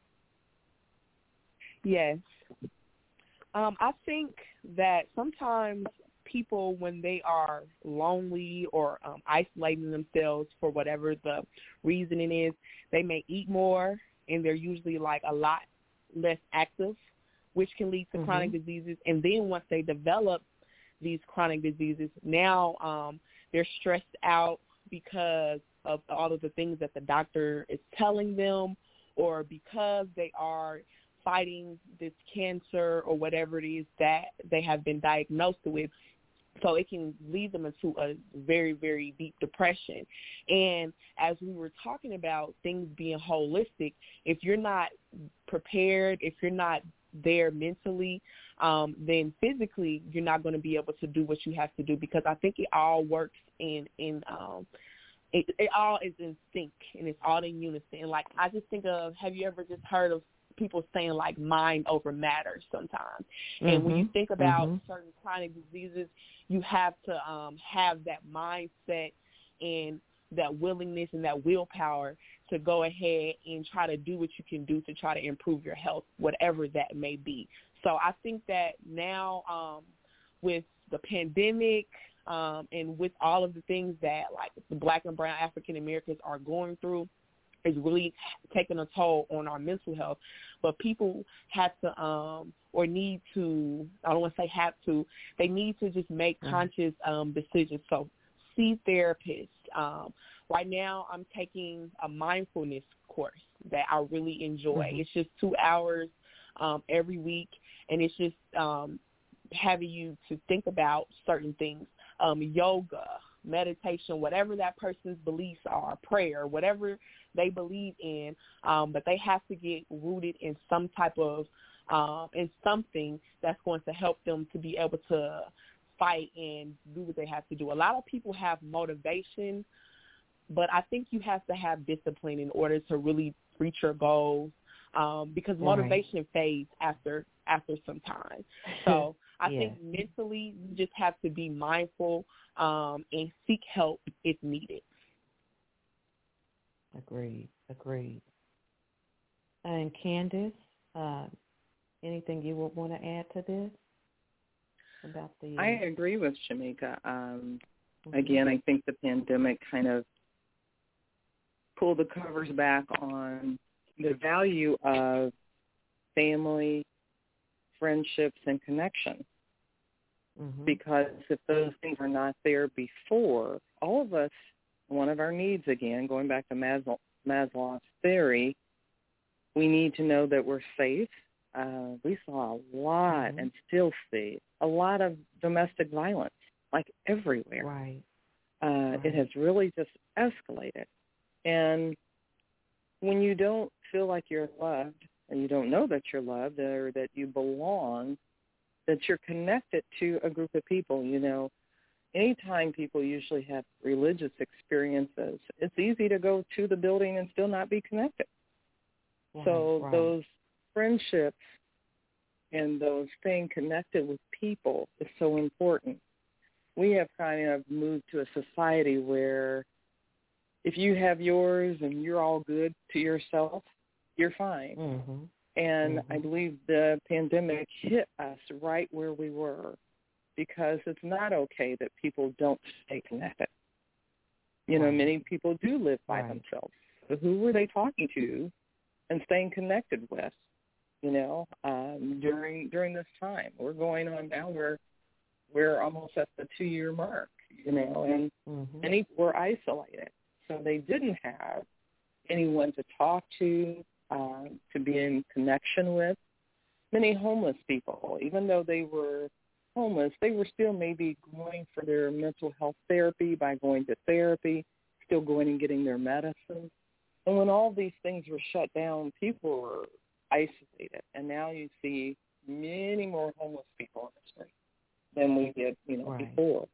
Yes. Um, I think that sometimes people, when they are lonely or um, isolating themselves for whatever the reasoning is, they may eat more and they're usually like a lot less active, which can lead to mm-hmm. chronic diseases. And then once they develop these chronic diseases, now um, they're stressed out because of all of the things that the doctor is telling them, or because they are fighting this cancer or whatever it is that they have been diagnosed with. So it can lead them into a very, very deep depression. And as we were talking about things being holistic, if you're not prepared, if you're not there mentally, um, then physically you're not going to be able to do what you have to do, because I think it all works in, in um, it, it all is in sync and it's all in unison. Like I just think of, have you ever just heard of people saying like mind over matter sometimes? Mm-hmm. And when you think about mm-hmm. certain chronic diseases, you have to um, have that mindset and that willingness and that willpower to go ahead and try to do what you can do to try to improve your health, whatever that may be. So I think that now um, with the pandemic um, and with all of the things that like the Black and brown African Americans are going through, is really taking a toll on our mental health. But people have to um, or need to, I don't want to say have to, they need to just make mm-hmm. conscious um, decisions. So see therapists, um, right now I'm taking a mindfulness course that I really enjoy. Mm-hmm. It's just two hours um, every week, and it's just um, having you to think about certain things, um, yoga, meditation, whatever that person's beliefs are, prayer, whatever they believe in, um, but they have to get rooted in some type of, um, in something that's going to help them to be able to fight and do what they have to do. A lot of people have motivation, but I think you have to have discipline in order to really reach your goals, um, because motivation right. fades after after some time. So I yeah. think mentally you just have to be mindful um, and seek help if needed. Agreed, agreed. And Candace, uh, anything you would want to add to this? About the, uh... I agree with Shamika. Um, mm-hmm. Again, I think the pandemic kind of pulled the covers back on the value of family, friendships, and connection. Mm-hmm. Because if those things were not there before, all of us, one of our needs, again, going back to Maslow, Maslow's theory, we need to know that we're safe. Uh, we saw a lot mm-hmm. and still see a lot of domestic violence, like everywhere. Right. Uh, right. It has really just escalated. And when you don't feel like you're loved, and you don't know that you're loved or that you belong, that you're connected to a group of people, you know, anytime people usually have religious experiences, it's easy to go to the building and still not be connected. Right, so right. those friendships and those staying connected with people is so important. We have kind of moved to a society where if you have yours and you're all good to yourself, you're fine. Mm-hmm. And mm-hmm. I believe the pandemic hit us right where we were, because it's not okay that people don't stay connected. You know, right. many people do live by right. themselves. But who were they talking to and staying connected with, you know, um, during during this time? We're going on now. We're, we're almost at the two-year mark, you know, and mm-hmm. many were isolated. So they didn't have anyone to talk to, uh, to be in connection with. Many homeless people, even though they were homeless, they were still maybe going for their mental health therapy by going to therapy, still going and getting their medicine. And when all these things were shut down, people were isolated. And now you see many more homeless people on the street than we did, you know, right. before.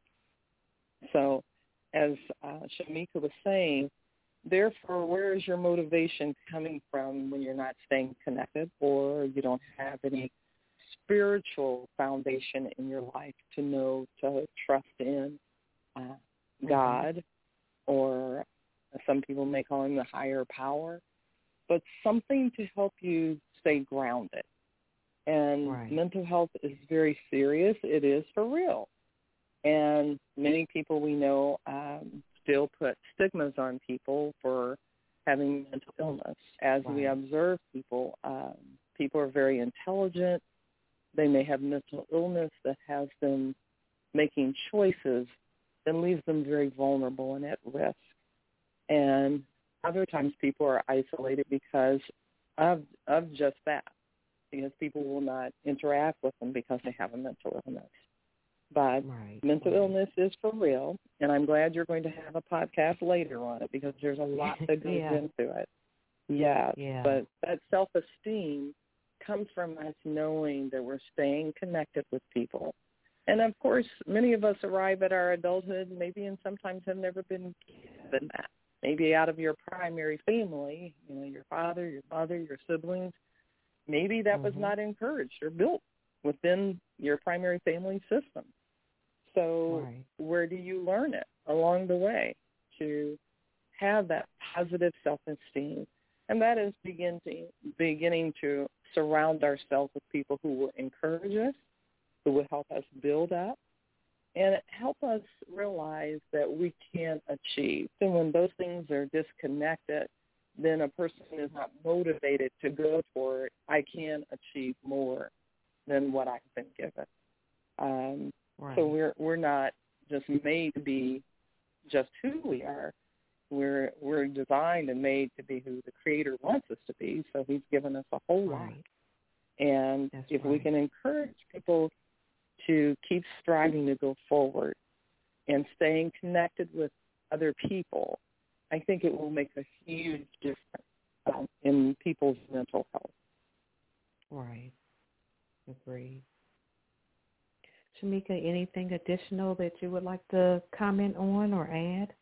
So as uh, Shamika was saying, therefore, where is your motivation coming from when you're not staying connected, or you don't have any spiritual foundation in your life to know to trust in uh, God, mm-hmm. or some people may call him the higher power, but something to help you stay grounded. And right. mental health is very serious. It is for real. And many people we know um, still put stigmas on people for having mental illness. As right. we observe people, um, people are very intelligent. They may have mental illness that has them making choices that leaves them very vulnerable and at risk. And other times people are isolated because of of just that, because people will not interact with them because they have a mental illness. But right, mental right. illness is for real, and I'm glad you're going to have a podcast later on it, because there's a lot that goes yeah. into it. Yeah, yeah, but that self-esteem comes from us knowing that we're staying connected with people. And, of course, many of us arrive at our adulthood maybe and sometimes have never been given that. Maybe out of your primary family, you know, your father, your mother, your siblings, maybe that mm-hmm. was not encouraged or built within your primary family system. So right. where do you learn it along the way to have that positive self-esteem? And that is begin to, beginning to surround ourselves with people who will encourage us, who will help us build up, and help us realize that we can achieve. And when those things are disconnected, then a person is not motivated to go for it. I can achieve more than what I've been given. Um, right. So we're we're not just made to be just who we are. We're we're designed and made to be who the Creator wants us to be, so he's given us a whole Right. lot. And That's if right. we can encourage people to keep striving to go forward and staying connected with other people, I think it will make a huge difference um, in people's mental health. Right. Agreed. Shamika, anything additional that you would like to comment on or add?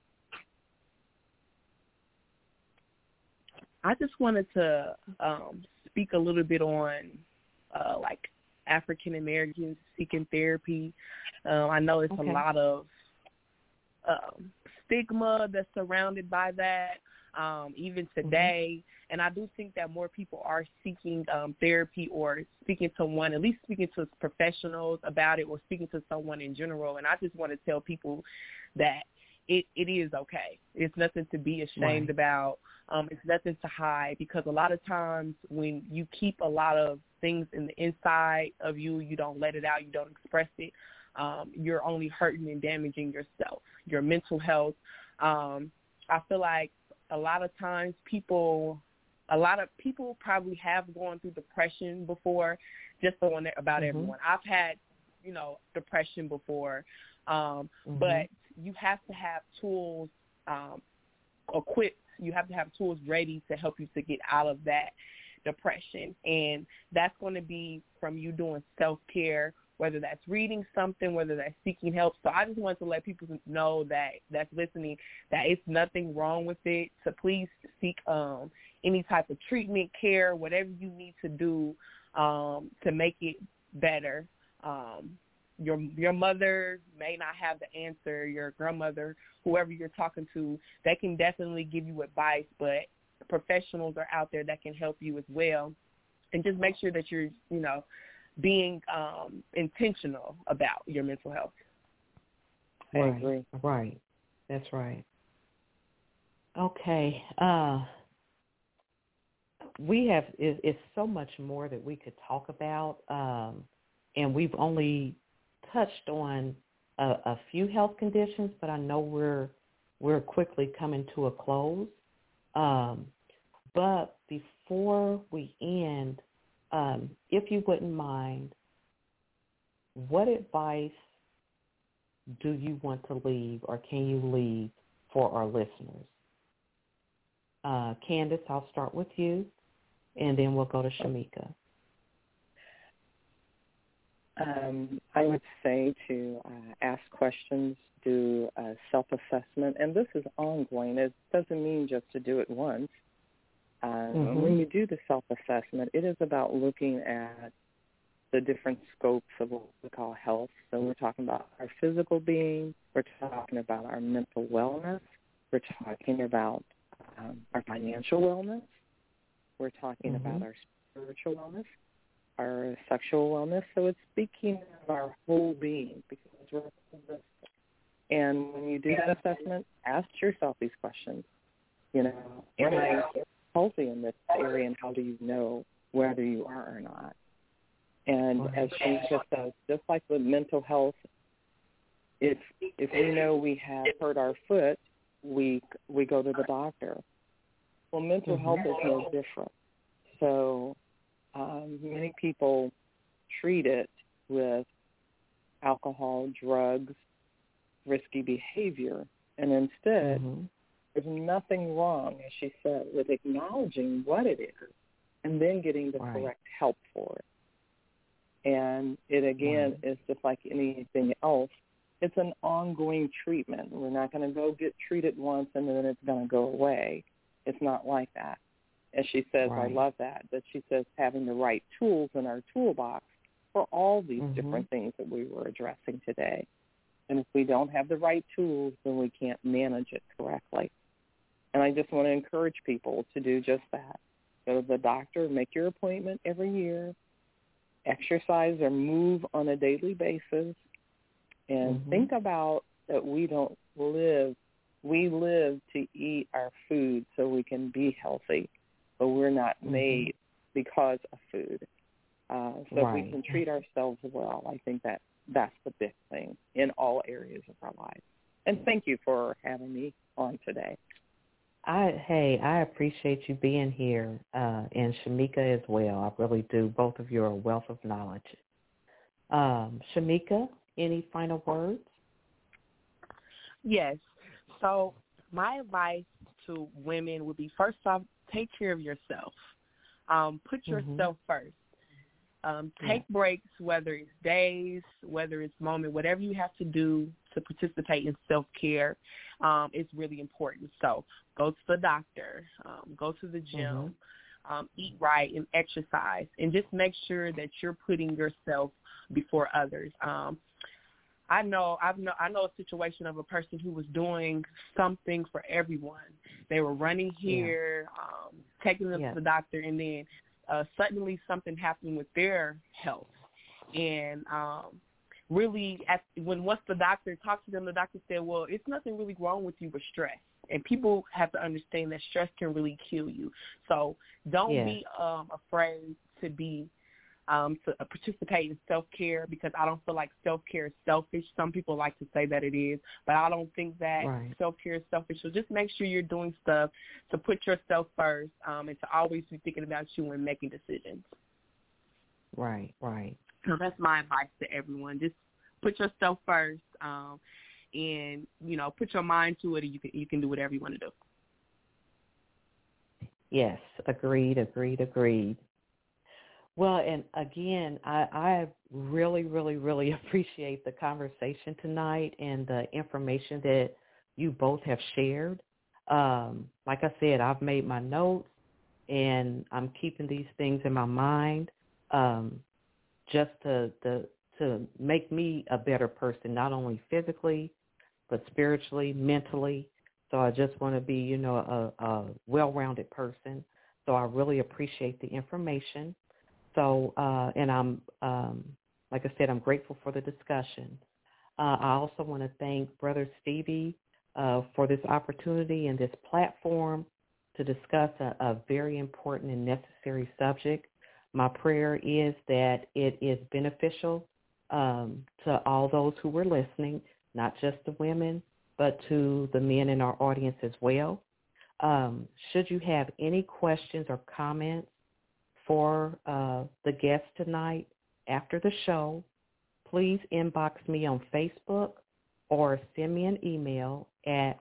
I just wanted to um, speak a little bit on, uh, like, African Americans seeking therapy. Um, I know it's Okay. a lot of um, stigma that's surrounded by that, um, even today. Mm-hmm. And I do think that more people are seeking um, therapy or speaking to one, at least speaking to professionals about it or speaking to someone in general. And I just want to tell people that it, it is okay. It's nothing to be ashamed Right. about. Um, it's nothing to hide, because a lot of times when you keep a lot of things in the inside of you, you don't let it out, you don't express it, um, you're only hurting and damaging yourself, your mental health. Um, I feel like a lot of times people, a lot of people probably have gone through depression before, just so on about mm-hmm. everyone. I've had, you know, depression before, um, mm-hmm. but you have to have tools um, equipped. You have to have tools ready to help you to get out of that depression. And that's going to be from you doing self-care, whether that's reading something, whether that's seeking help. So I just want to let people know that that's listening, that it's nothing wrong with it. So please seek um, any type of treatment, care, whatever you need to do um, to make it better. Um, Your your mother may not have the answer, your grandmother, whoever you're talking to, they can definitely give you advice, but professionals are out there that can help you as well. And just make sure that you're, you know, being um, intentional about your mental health. I Right. agree. Right. That's right. Okay. Uh, we have, it, it's so much more that we could talk about, um, and we've only touched on a, a few health conditions, but I know we're we're quickly coming to a close. Um, but before we end, um, if you wouldn't mind, what advice do you want to leave, or can you leave for our listeners? Uh, Candace, I'll start with you, and then we'll go to Shamika. Um, I would say to uh, ask questions, do a self-assessment, and this is ongoing. It doesn't mean just to do it once. Uh, mm-hmm. When you do the self-assessment, it is about looking at the different scopes of what we call health. So we're talking about our physical being, we're talking about our mental wellness, we're talking about um, our financial wellness, we're talking mm-hmm. about our spiritual wellness, our sexual wellness. So it's speaking of our whole being, because we're holistic. And when you do that assessment, ask yourself these questions. You know, am I healthy in this area, and how do you know whether you are or not? And as she just says, just like with mental health, if if we know we have hurt our foot, we we go to the doctor. Well, mental mm-hmm. health is no different. So um, many people treat it with alcohol, drugs, risky behavior, and instead mm-hmm. there's nothing wrong, as she said, with acknowledging what it is and then getting the right. correct help for it. And it, again, right. is just like anything else. It's an ongoing treatment. We're not going to go get treated once and then it's going to go away. It's not like that. As she says, right. I love that, that she says having the right tools in our toolbox for all these mm-hmm. different things that we were addressing today. And if we don't have the right tools, then we can't manage it correctly. And I just want to encourage people to do just that. Go to the doctor, make your appointment every year, exercise or move on a daily basis, and mm-hmm. think about that we don't live, we live to eat our food so we can be healthy, but we're not mm-hmm. made because of food. Uh, so right. if we can treat ourselves well, I think that that's the big thing in all areas of our lives. And thank you for having me on today. I hey, I appreciate you being here, uh, and Shamika as well. I really do. Both of you are a wealth of knowledge. Um, Shamika, any final words? Yes. So my advice to women would be, first off, take care of yourself. Um, put Mm-hmm. yourself first. Um, take yeah. breaks, whether it's days, whether it's moment, whatever you have to do to participate in self-care um, is really important. So go to the doctor, um, go to the gym, mm-hmm. um, eat right, and exercise, and just make sure that you're putting yourself before others. Um, I know I've know I know a situation of a person who was doing something for everyone. They were running here, yeah. um, taking them yeah. to the doctor, and then uh, suddenly something happened with their health. And um, really, at, when once the doctor talked to them, the doctor said, "Well, it's nothing really wrong with you but stress." And people have to understand that stress can really kill you. So don't yeah. be um, afraid to be. Um, to participate in self-care, because I don't feel like self-care is selfish. Some people like to say that it is, but I don't think that right. self-care is selfish. So just make sure you're doing stuff to put yourself first, um, and to always be thinking about you when making decisions. Right, right. So that's my advice to everyone. Just put yourself first, um, and, you know, put your mind to it, and you can, you can do whatever you want to do. Yes, agreed, agreed, agreed. Well, and again, I, I really, really, really appreciate the conversation tonight and the information that you both have shared. Um, like I said, I've made my notes, and I'm keeping these things in my mind um, just to, to to make me a better person, not only physically, but spiritually, mentally. So I just want to be, you know, a, a well-rounded person. So I really appreciate the information. So, uh, and I'm, um, like I said, I'm grateful for the discussion. Uh, I also want to thank Brother Stevie uh, for this opportunity and this platform to discuss a, a very important and necessary subject. My prayer is that it is beneficial um, to all those who were listening, not just the women, but to the men in our audience as well. Um, should you have any questions or comments for uh, the guests tonight after the show, please inbox me on Facebook or send me an email at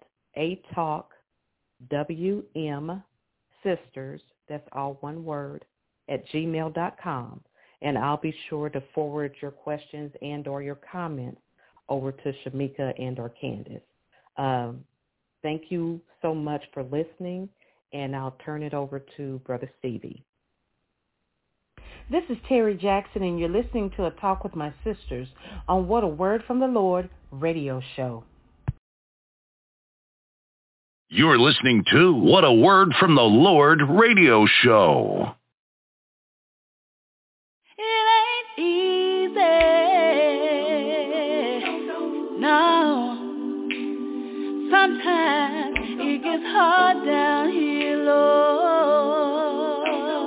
atalkwmsisters, that's all one word, at gmail dot com, and I'll be sure to forward your questions and or your comments over to Shamika and or Candace. Um, thank you so much for listening, and I'll turn it over to Brother Stevie. This is Terry Jackson, and you're listening to A Talk with My Sisters on What a Word from the Lord radio show. You're listening to What a Word from the Lord radio show. It ain't easy, no. Sometimes it gets hard down here, Lord.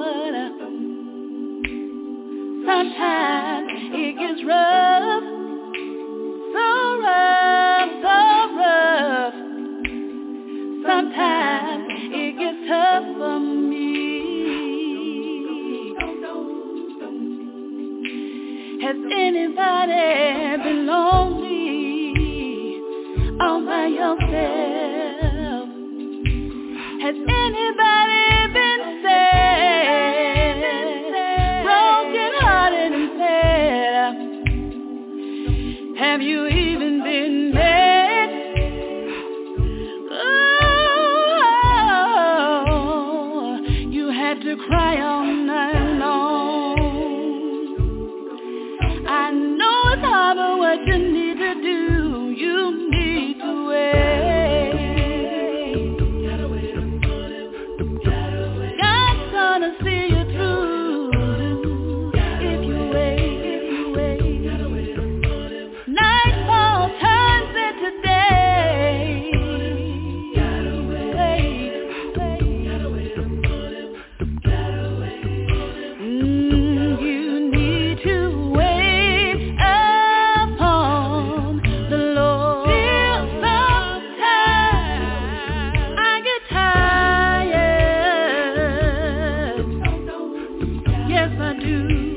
Sometimes it gets rough, so rough, so rough. Sometimes it gets tough for me. Has anybody been lonely all by yourself? Has anybody been sad, broken hearted and sad? Have you even been mad? Oh, you had to cry all night long. I know it's hard, but what you need to do, you need to wait. I do.